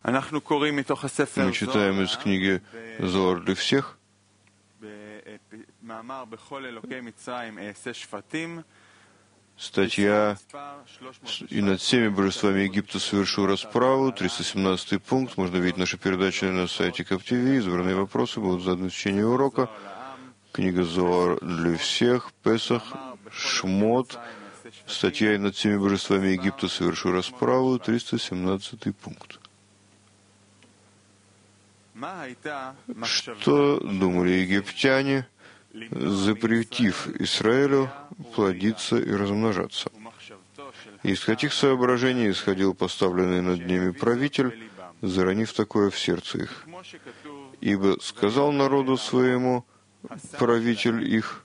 Мы читаем из книги «Зоар для всех». Статья «И над всеми божествами Египта совершу расправу», 317 пункт. Можно видеть наши передачи на сайте КапТВ. Избранные вопросы будут заданы в течение урока. Книга «Зоар для всех», Песах, Шмот. Статья «И над всеми божествами Египта совершу расправу», 317 пункт. Что думали египтяне, запретив Израилю плодиться и размножаться? Из каких соображений исходил поставленный над ними правитель, заронив такое в сердце их? Ибо сказал народу своему правитель их,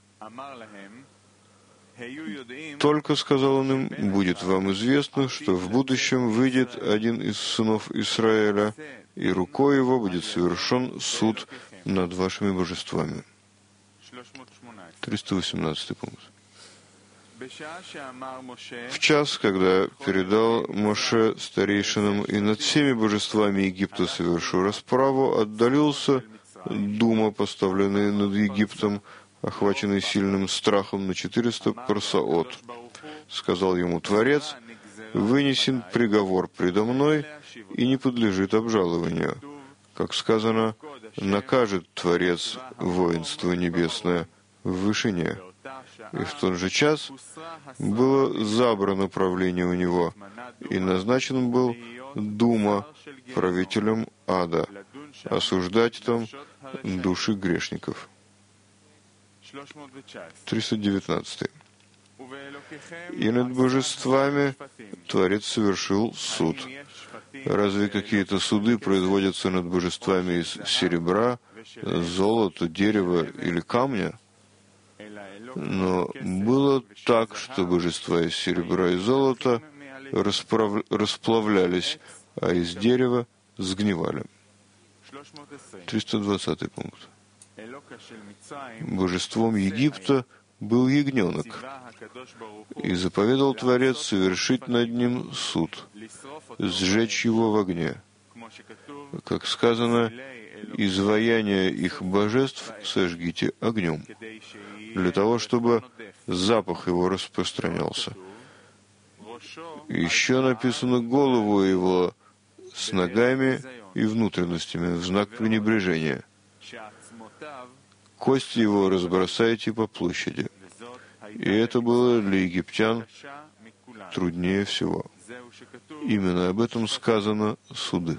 только, сказал он им, будет вам известно, что в будущем выйдет один из сынов Израиля, и рукой его будет совершен суд над вашими божествами. 318 пункт. В час, когда передал Моше старейшинам и над всеми божествами Египта совершу расправу, отдалился дума, поставленный над Египтом, охваченный сильным страхом на 400 парсаот. Сказал ему Творец, вынесен приговор предо мной и не подлежит обжалованию. Как сказано, накажет Творец воинство небесное в вышине. И в тот же час было забрано правление у него, и назначен был дума правителем ада, осуждать там души грешников. 319. И над божествами Творец совершил суд. Разве какие-то суды производятся над божествами из серебра, золота, дерева или камня? Но было так, что божества из серебра и золота расплавлялись, а из дерева сгнивали. 320 пункт. Божеством Египта был ягненок, и заповедал Творец совершить над ним суд, сжечь его в огне. Как сказано, изваяния их божеств сожгите огнем, для того, чтобы запах его распространялся. Еще написано голову его с ногами и внутренностями в знак пренебрежения. Кости его разбросайте по площади. И это было для египтян труднее всего. Именно об этом сказано суды.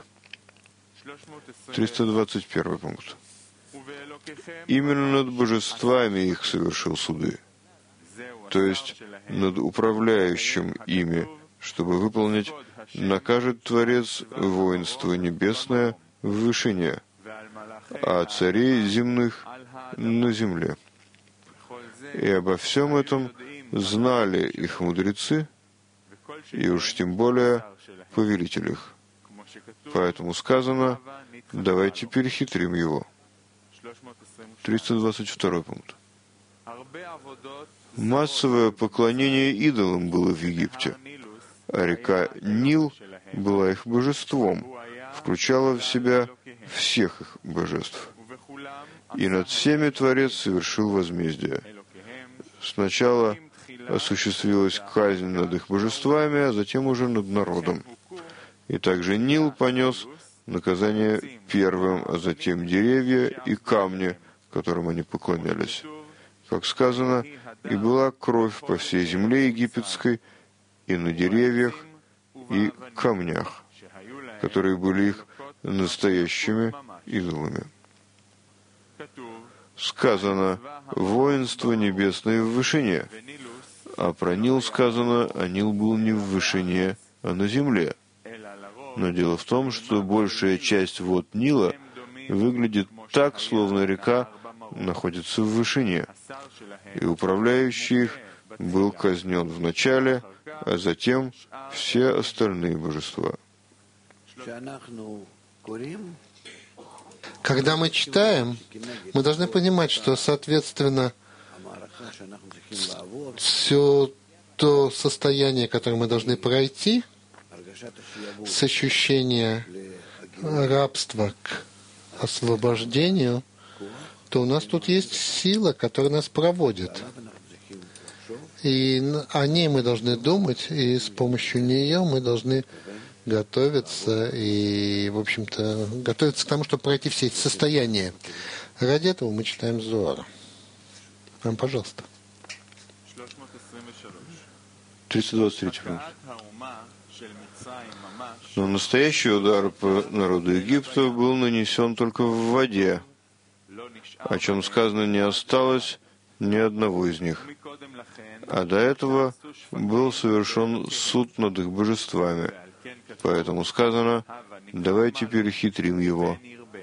321 пункт. Именно над божествами их совершил суды, то есть над управляющим ими, чтобы выполнить, накажет Творец воинство небесное в вышине, а царей земных на земле. И обо всем этом знали их мудрецы, и уж тем более повелитель их. Поэтому сказано, давайте перехитрим его. 322 пункт. Массовое поклонение идолам было в Египте, а река Нил была их божеством, включала в себя всех их божеств. И над всеми Творец совершил возмездие. Сначала осуществилась казнь над их божествами, а затем уже над народом. И также Нил понес наказание первым, а затем деревья и камни, которым они поклонялись. Как сказано, и была кровь по всей земле египетской, и на деревьях, и камнях, которые были их настоящими идолами. Сказано, воинство небесное в вышине, а про Нил сказано, а Нил был не в вышине, а на земле. Но дело в том, что большая часть вод Нила выглядит так, словно река находится в вышине, и управляющий их был казнен в начале, а затем все остальные божества. Когда мы читаем, мы должны понимать, что, соответственно, все то состояние, которое мы должны пройти, с ощущения рабства к освобождению, то у нас тут есть сила, которая нас проводит. И о ней мы должны думать, и с помощью нее мы должны готовиться и, в общем-то, готовиться к тому, чтобы пройти все эти состояния. Ради этого мы читаем Зоар. Вам, пожалуйста. 323 пункт. Но настоящий удар по народу Египта был нанесен только в воде, о чем сказано не осталось ни одного из них. А до этого был совершен суд над их божествами. Поэтому сказано, давайте перехитрим его,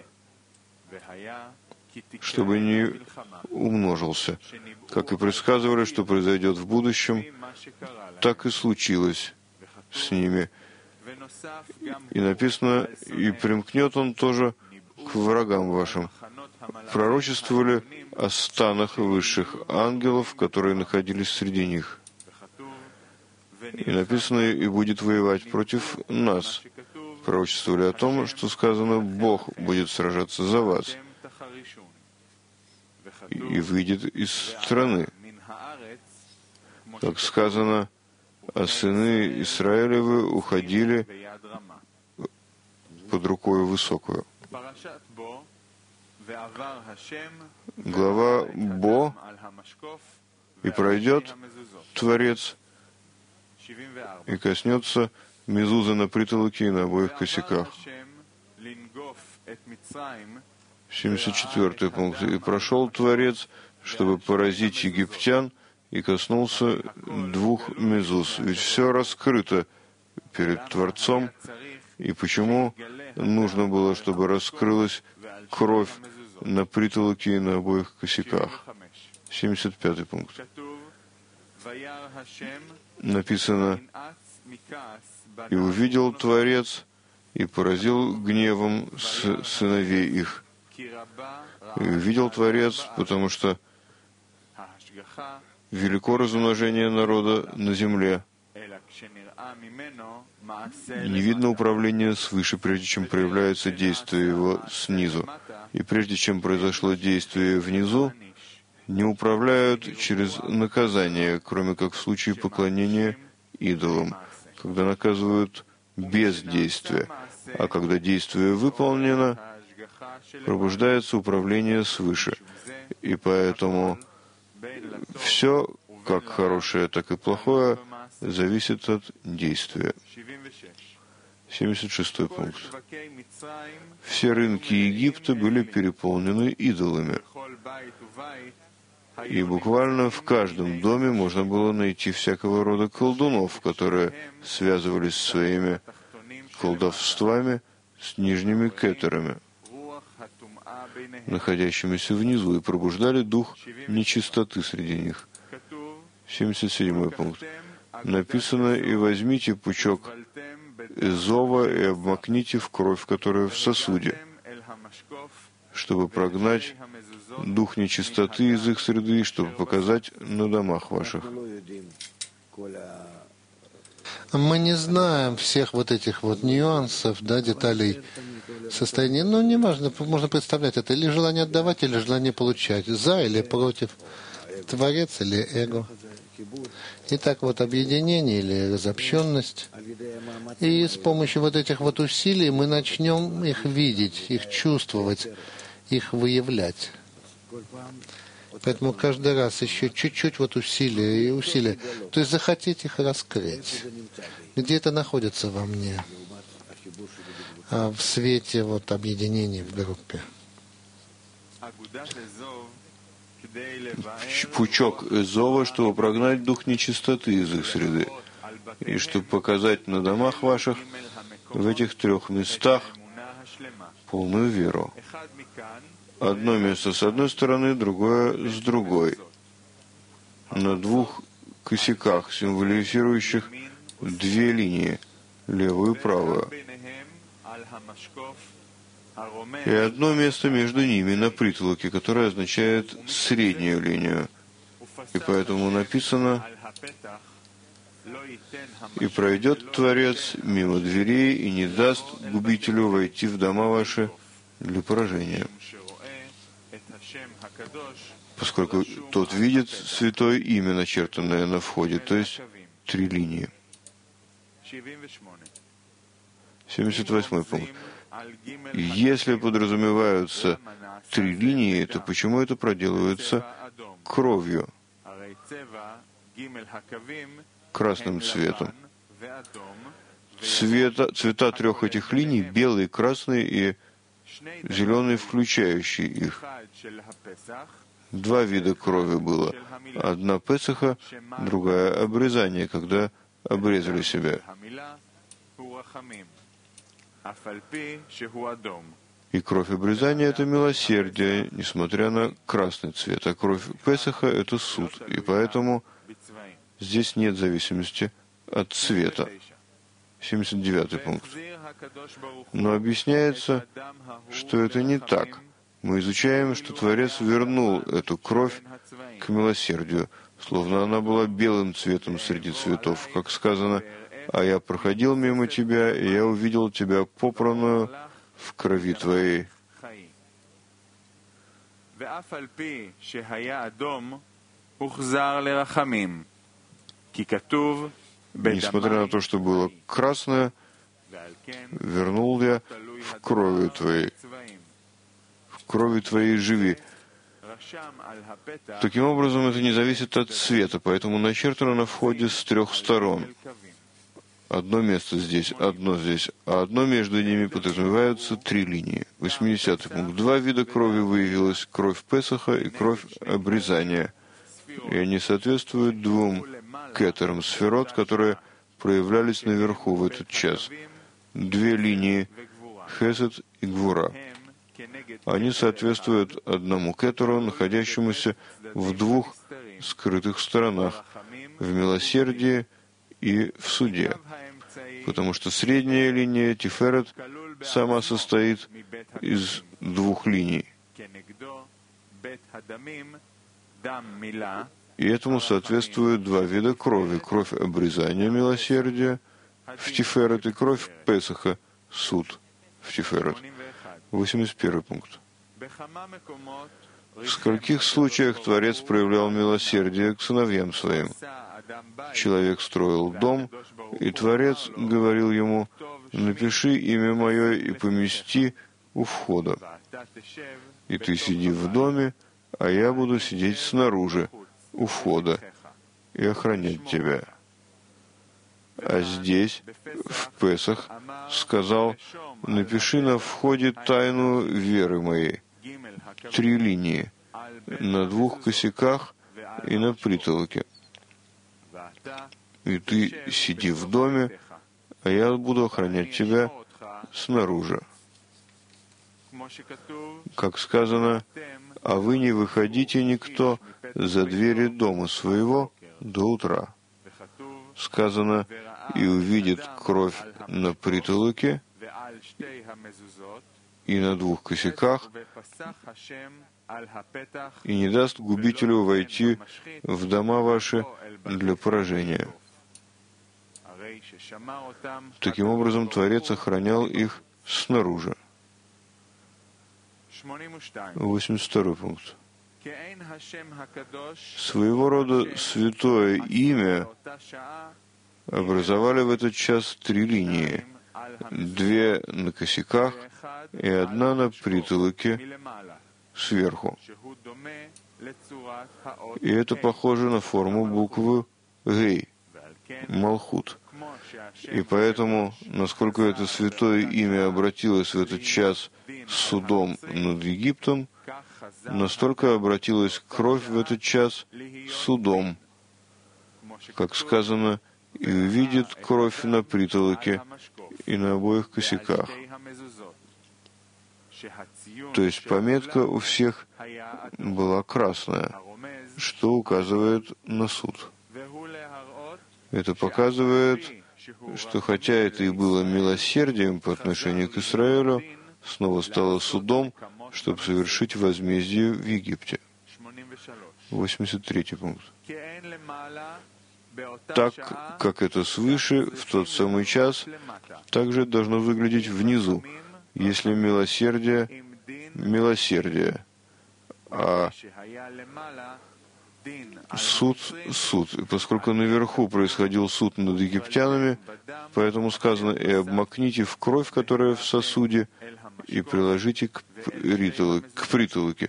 чтобы не умножился. Как и предсказывали, что произойдет в будущем, так и случилось с ними. И написано, и примкнет он тоже к врагам вашим. Пророчествовали о станах высших ангелов, которые находились среди них. И написано, и будет воевать против нас. Пророчествовали о том, что сказано, Бог будет сражаться за вас и выйдет из страны. Как сказано, а сыны Израилевы уходили под рукою высокую. Глава Бо, и пройдет Творец, и коснется мезузы на притолоке и на обоих косяках. 74 пункт. И прошел Творец, чтобы поразить египтян, и коснулся двух мезуз. Ведь все раскрыто перед Творцом. И почему нужно было, чтобы раскрылась кровь на притолоке и на обоих косяках? 75 пункт. Написано, «И увидел Творец, и поразил гневом сыновей их». И увидел Творец, потому что велико размножение народа на земле. Не видно управления свыше, прежде чем проявляется действие его снизу. И прежде чем произошло действие внизу, не управляют через наказание, кроме как в случае поклонения идолам, когда наказывают без действия. А когда действие выполнено, пробуждается управление свыше. И поэтому все, как хорошее, так и плохое, зависит от действия. 76 пункт. Все рынки Египта были переполнены идолами. И буквально в каждом доме можно было найти всякого рода колдунов, которые связывались своими колдовствами с нижними кетерами, находящимися внизу, и пробуждали дух нечистоты среди них. 77 пункт. Написано, «И возьмите пучок эзова и обмакните в кровь, которая в сосуде, чтобы прогнать дух нечистоты из их среды, чтобы показать на домах ваших». Мы не знаем всех вот этих вот нюансов, да, деталей состояния. Ну, не важно, можно представлять это. Или желание отдавать, или желание получать. За или против. Творец или эго. Итак, вот объединение или разобщенность. И с помощью вот этих вот усилий мы начнем их видеть, их чувствовать, их выявлять. Поэтому каждый раз еще чуть-чуть вот усилия и усилия. То есть захотеть их раскрыть. Где это находится во мне? В свете вот объединения в группе. Пучок эзова, чтобы прогнать дух нечистоты из их среды, и чтобы показать на домах ваших в этих трех местах полную веру. Одно место с одной стороны, другое с другой. На двух косяках, символизирующих две линии, левую и правую. И одно место между ними на притолоке, которое означает среднюю линию. И поэтому написано, И пройдет Творец мимо дверей и не даст губителю войти в дома ваши для поражения, поскольку тот видит святое имя, начертанное на входе, то есть 3 линии. 78 пункт. Если подразумеваются 3 линии, то почему это проделывается кровью, красным цветом? Цвета 3 этих линий, белый, красный и зеленый, включающий их. 2 вида крови было. Одна Песаха, другая обрезание, когда обрезали себя. И кровь обрезания — это милосердие, несмотря на красный цвет. А кровь Песаха — это суд. И поэтому здесь нет зависимости от цвета. 79 пункт. Но объясняется, что это не так. Мы изучаем, что Творец вернул эту кровь к милосердию, словно она была белым цветом среди цветов. Как сказано: «А я проходил мимо тебя, и я увидел тебя попранную в крови твоей». Несмотря на то, что было красное, вернул я в крови твоей. В крови твоей живи. Таким образом, это не зависит от цвета, поэтому начертано на входе с 3 сторон. Одно место здесь, одно здесь, а одно между ними подразумеваются 3 линии. 80 пункт. 2 вида крови выявилось: кровь Песаха и кровь обрезания. И они соответствуют 2 кетерам сферот, которые проявлялись наверху в этот час. 2 линии Хесед и Гвура. Они соответствуют одному кетеру, находящемуся в 2 скрытых сторонах, в милосердии и в суде. Потому что средняя линия Тиферет сама состоит из 2 линий. И этому соответствуют 2 вида крови: кровь обрезания, милосердия в Тиферет, и кровь Песаха, суд в Тиферет. 81 пункт. В скольких случаях Творец проявлял милосердие к сыновьям своим? Человек строил дом, и Творец говорил ему: «Напиши имя мое и помести у входа. И ты сиди в доме, а я буду сидеть снаружи, у входа, и охранять тебя». А здесь, в Песах, сказал: «Напиши на входе тайну веры моей». 3 линии, на 2 косяках и на притолоке. И ты сиди в доме, а я буду охранять тебя снаружи. Как сказано: «А вы не выходите никто за двери дома своего до утра». Сказано: «И увидит кровь на притолоке и на 2 косяках, и не даст губителю войти в дома ваши для поражения». Таким образом, Творец охранял их снаружи. 82 пункт. Своего рода святое имя образовали в этот час 3 линии: 2 на косяках и 1 на притолоке сверху. И это похоже на форму буквы Гей, Малхут. И поэтому, насколько это святое имя обратилось в этот час с судом над Египтом, настолько обратилась кровь в этот час судом. Как сказано: «И увидит кровь на притолоке и на обоих косяках». То есть пометка у всех была красная, что указывает на суд. Это показывает, что хотя это и было милосердием по отношению к Израилю, снова стало судом, чтобы совершить возмездие в Египте. 83 пункт. так, как это свыше, в тот самый час, также должно выглядеть внизу, если милосердие — милосердие, а суд — суд. И поскольку наверху происходил суд над египтянами, поэтому сказано: «И обмакните в кровь, которая в сосуде, и приложите к притолоке,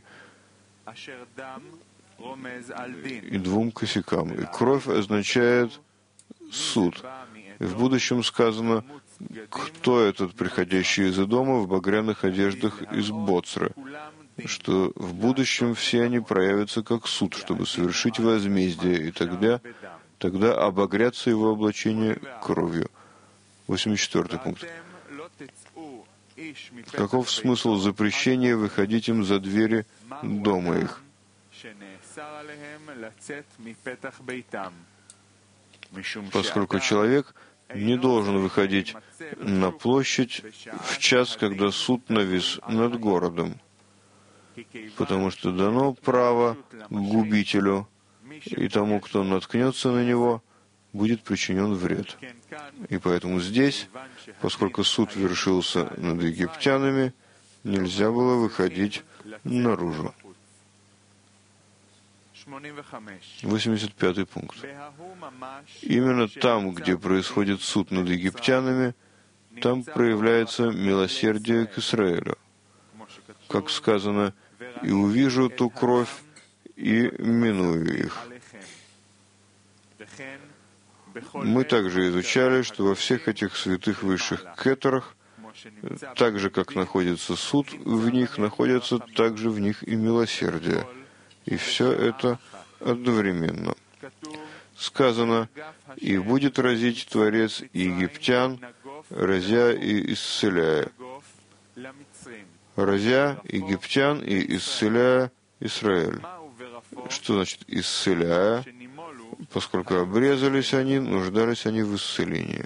и двум косякам». И кровь означает суд. И в будущем сказано: «Кто этот, приходящий из Эдома в багряных одеждах из Боцра?» Что в будущем все они проявятся как суд, чтобы совершить возмездие, и тогда обогрятся его облачение кровью. 84 пункт. Каков смысл запрещения выходить им за двери дома их? Поскольку человек не должен выходить на площадь в час, когда суд навис над городом, потому что дано право губителю, и тому, кто наткнется на него, будет причинен вред. И поэтому здесь, поскольку суд вершился над египтянами, нельзя было выходить наружу. 85 пункт. Именно там, где происходит суд над египтянами, там проявляется милосердие к Израилю. Как сказано: «И увижу ту кровь, и миную их». Мы также изучали, что во всех этих святых высших кетерах, так же, как находится суд в них, находится также в них и милосердие. И все это одновременно. Сказано: «И будет разить Творец египтян, разя и исцеляя». Разя египтян и исцеляя Израиль. Что значит «исцеляя»? Поскольку обрезались они, нуждались они в исцелении.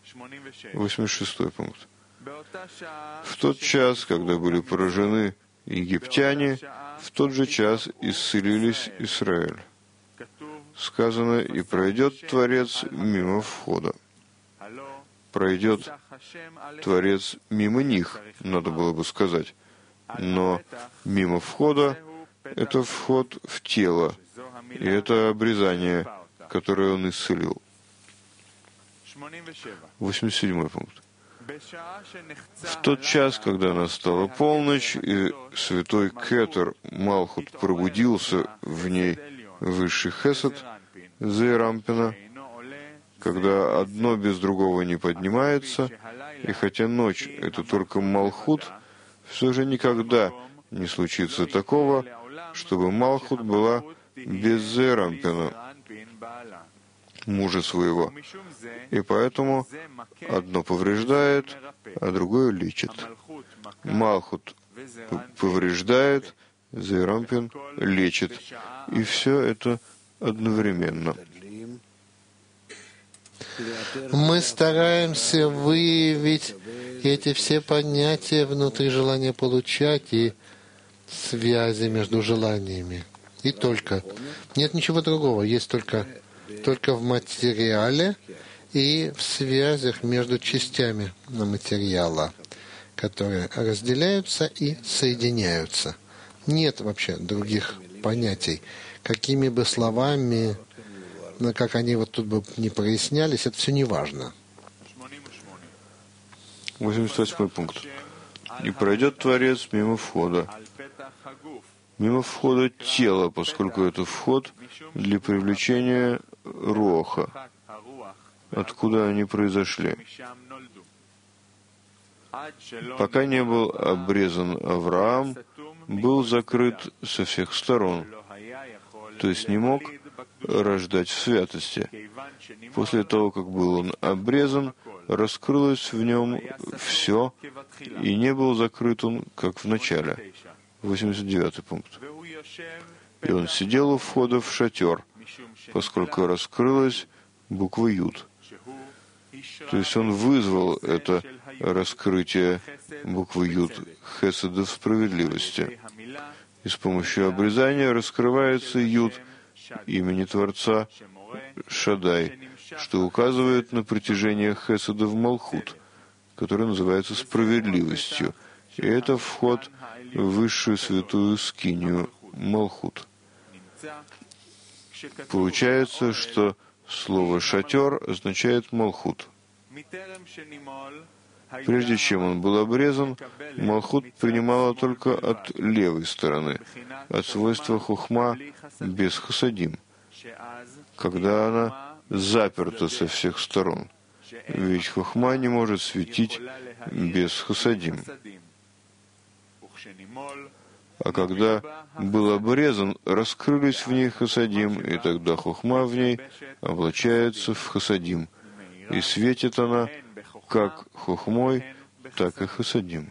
86 пункт. В тот час, когда были поражены египтяне, в тот же час исцелились Израиль. Сказано: «И пройдет Творец мимо входа». Пройдет Творец мимо них, надо было бы сказать. Но мимо входа — это вход в тело, и это обрезание, которое он исцелил. 87 пункт. В тот час, когда настала полночь, и святой Кетер Малхут пробудился в ней высший хесед Зеирампина, когда одно без другого не поднимается, и хотя ночь — это только Малхут, все же никогда не случится такого, чтобы Малхут была без Зеирампина, мужа своего. И поэтому одно повреждает, а другое лечит. Малхут повреждает, Зеирампин лечит. И все это одновременно. Мы стараемся выявить эти все понятия внутри желания получать и связи между желаниями. И только. Нет ничего другого. Есть только в материале и в связях между частями материала, которые разделяются и соединяются. Нет вообще других понятий. Какими бы словами, как они вот тут бы не прояснялись, это все не важно. 88 пункт. «И пройдет Творец мимо входа». Мимо входа тела, поскольку это вход для привлечения роха, откуда они произошли. Пока не был обрезан Авраам, был закрыт со всех сторон, то есть не мог рождать в святости. После того, как был он обрезан, раскрылось в нем все, и не был закрыт он, как в начале. 89 пункт. И он сидел у входа в шатер, поскольку раскрылась буква Юд. То есть он вызвал это раскрытие буквы Юд хеседа в справедливости. И с помощью обрезания раскрывается Юд имени Творца Шадай, что указывает на притяжение Хеседа в Малхут, который называется справедливостью. И это вход в высшую святую скинию Малхут. Получается, что слово «шатер» означает Малхут. Прежде чем он был обрезан, Малхут принимала только от левой стороны, от свойства хухма без хасадим, когда она заперта со всех сторон. Ведь хухма не может светить без хасадим. А когда был обрезан, раскрылись в ней хасадим, и тогда хухма в ней облачается в хасадим, и светит она как хухмой, так и хасадим.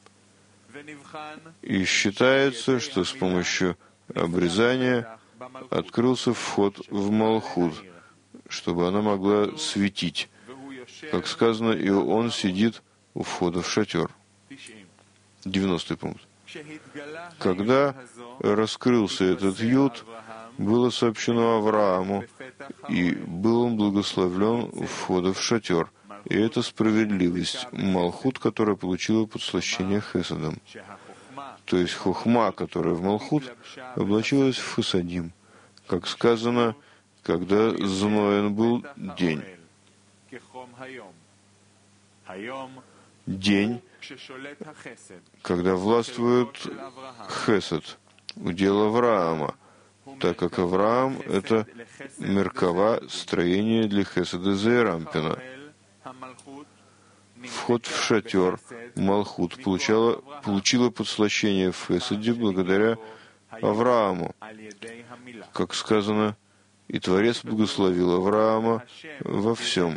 И считается, что с помощью обрезания открылся вход в Малхут, чтобы она могла светить. Как сказано, и он сидит у входа в шатер. 90-й пункт. Когда раскрылся этот Юд, было сообщено Аврааму, и был он благословлен у входа в шатер. И это справедливость, Малхут, которая получила подслащение Хеседом. То есть хухма, которая в Малхут, облачилась в Хасадим. Как сказано, когда зноен был день. День, когда властвует Хесед, удел Авраама, так как Авраам — это Меркава, строение для Хеседа Зеирампина. Вход в шатер Малхут получила подслащение в Хеседе благодаря Аврааму. Как сказано, и Творец благословил Авраама во всем.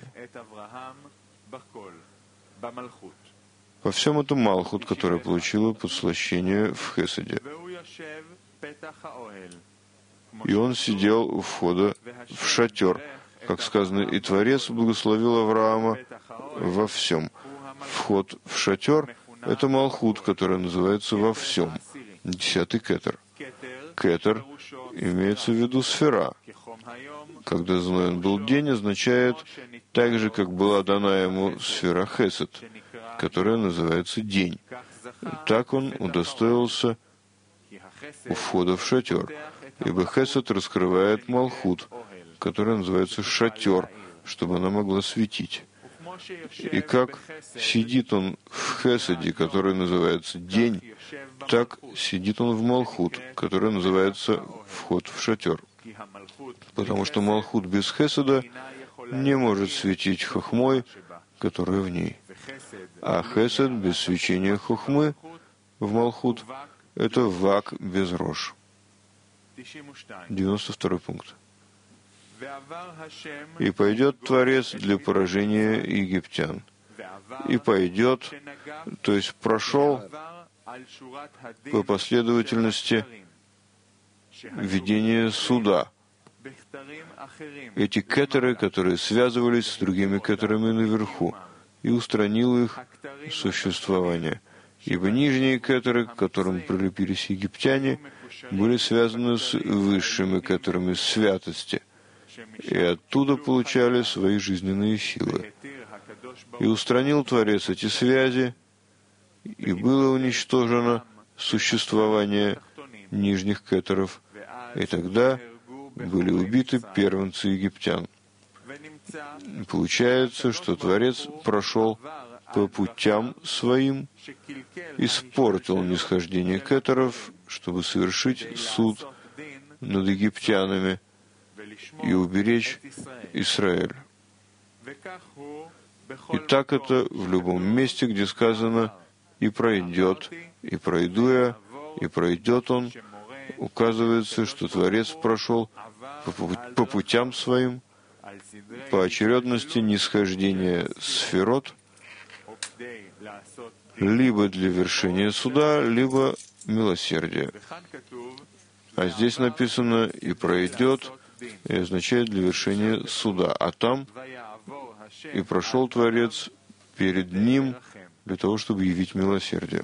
Во всем это Малхут, которая получила подслащение в Хеседе. И он сидел у входа в шатер. Как сказано, и Творец благословил Авраама во всем. Вход в шатер — это Малхут, который называется во всем. 10-й кетер. Кетер имеется в виду сфера. Когда зноен был день, означает так же, как была дана ему сфера Хесед, которая называется день. Так он удостоился у входа в шатер, ибо Хесед раскрывает Малхут, которая называется шатер, чтобы она могла светить. И как сидит он в Хеседе, который называется день, так сидит он в Малхут, который называется вход в шатер. Потому что Малхут без Хеседа не может светить хохмой, которая в ней. А Хесед без свечения хохмы в Малхут — это вак без рож. 92-й пункт. «И пойдет Творец для поражения египтян». И пойдет, то есть прошел по последовательности ведения суда. Эти кетеры, которые связывались с другими кетерами наверху, и устранил их существование. Ибо нижние кетеры, к которым прилепились египтяне, были связаны с высшими кетерами святости, и оттуда получали свои жизненные силы. И устранил Творец эти связи, и было уничтожено существование нижних кетеров, и тогда были убиты первенцы египтян. Получается, что Творец прошел по путям своим, испортил нисхождение кетеров, чтобы совершить суд над египтянами и уберечь Израиль. И так это в любом месте, где сказано «и пройдет», «и пройду я», «и пройдет он», указывается, что Творец прошел по путям своим, по очередности нисхождения сферот, либо для вершения суда, либо милосердия. А здесь написано «и пройдет», и означает для вершения суда. А там «и прошел Творец перед ним для того, чтобы явить милосердие».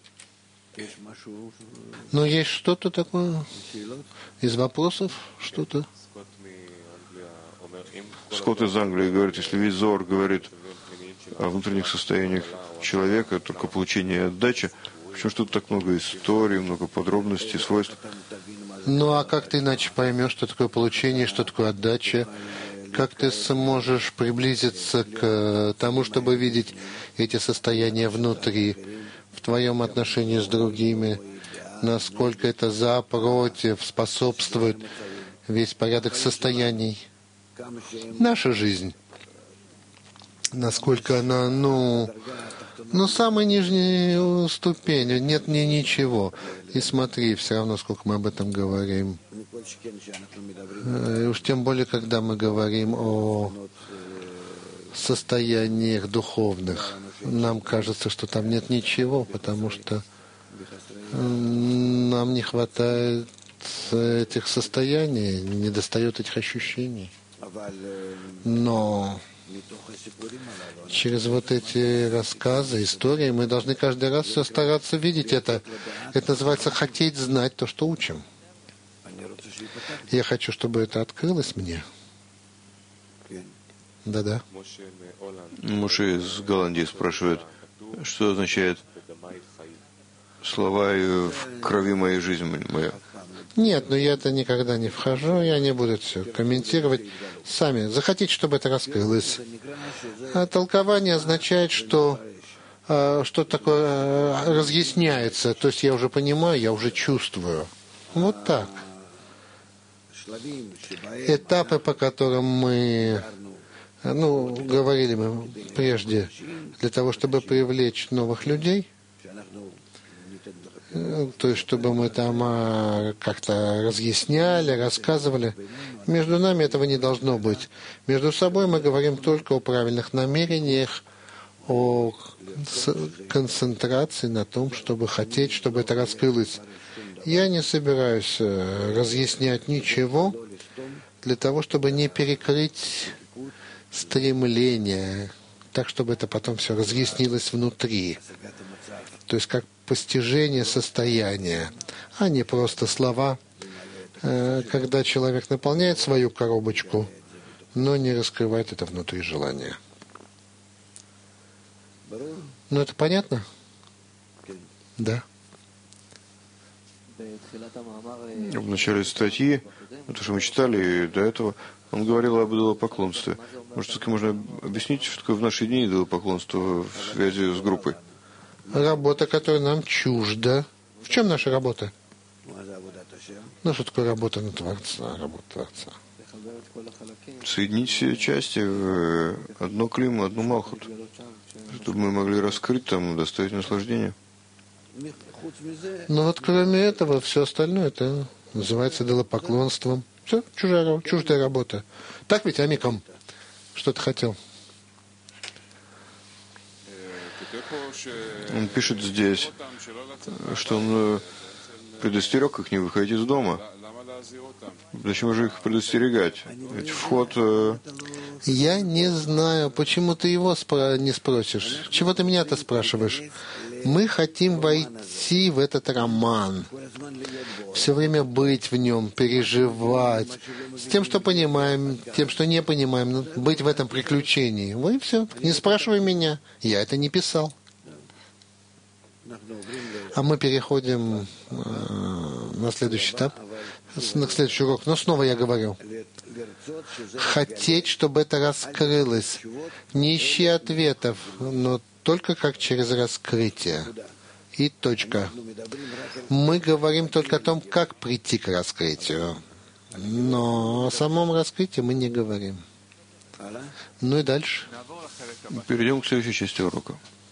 Но есть что-то такое из вопросов? Что-то? Скотт из Англии говорит, если весь Зоар говорит о внутренних состояниях человека, только получение и отдача, почему ж тут так много историй, много подробностей, свойств? Ну а как ты иначе поймешь, что такое получение, что такое отдача? Как ты сможешь приблизиться к тому, чтобы видеть эти состояния внутри, в твоем отношении с другими, насколько это за, против, способствует весь порядок состояний? Наша жизнь, насколько она, самая нижняя ступень, нет мне ничего. И смотри, все равно, сколько мы об этом говорим. И уж тем более, когда мы говорим о состояниях духовных, нам кажется, что там нет ничего, потому что нам не хватает этих состояний, недостает этих ощущений. Но через вот эти рассказы, истории, мы должны каждый раз все стараться видеть это. Это называется хотеть знать то, что учим. Я хочу, чтобы это открылось мне. Да-да. Моше из Голландии спрашивает, что означает слова «в крови моей жизнь моя». Нет, но я это никогда не вхожу, я не буду все комментировать. Сами захотите, чтобы это раскрылось. А толкование означает, что такое разъясняется. То есть я уже понимаю, я уже чувствую. Вот так. Этапы, по которым мы, говорили мы прежде, для того, чтобы привлечь новых людей, то есть чтобы мы там как-то разъясняли, рассказывали. Между нами этого не должно быть. Между собой мы говорим только о правильных намерениях, о концентрации на том, чтобы хотеть, чтобы это раскрылось. Я не собираюсь разъяснять ничего для того, чтобы не перекрыть стремление, так, чтобы это потом все разъяснилось внутри. То есть как постижение состояния, а не просто слова, когда человек наполняет свою коробочку, но не раскрывает это внутри желания. Ну, это понятно? Да. В начале статьи, то, что мы читали до этого, он говорил об идолопоклонстве. Может, все-таки можно объяснить, что такое в наши дни идолопоклонство в связи с группой? Работа, которая нам чужда. В чем наша работа? Что такое работа на Творца, работа Творца? Соединить все части в одно климу, одну малхут, чтобы мы могли раскрыть там, доставить наслаждение. Но вот кроме этого, все остальное, это называется идолопоклонством. Все, чуждая работа. Так ведь, Амиком? Что ты хотел? Он пишет здесь, что он предостерег их не выходить из дома. Зачем же их предостерегать? Ведь вход... Я не знаю, почему ты его не спросишь. Чего ты меня-то спрашиваешь? Мы хотим войти в этот роман, все время быть в нем, переживать, с тем, что понимаем, тем, что не понимаем, быть в этом приключении. Вот и все. Не спрашивай меня. Я это не писал. А мы переходим на следующий этап, на следующий урок. Но снова я говорю, хотеть, чтобы это раскрылось. Не ищи ответов, но только как через раскрытие. И точка. Мы говорим только о том, как прийти к раскрытию. Но о самом раскрытии мы не говорим. Ну и дальше. Перейдем к следующей части урока.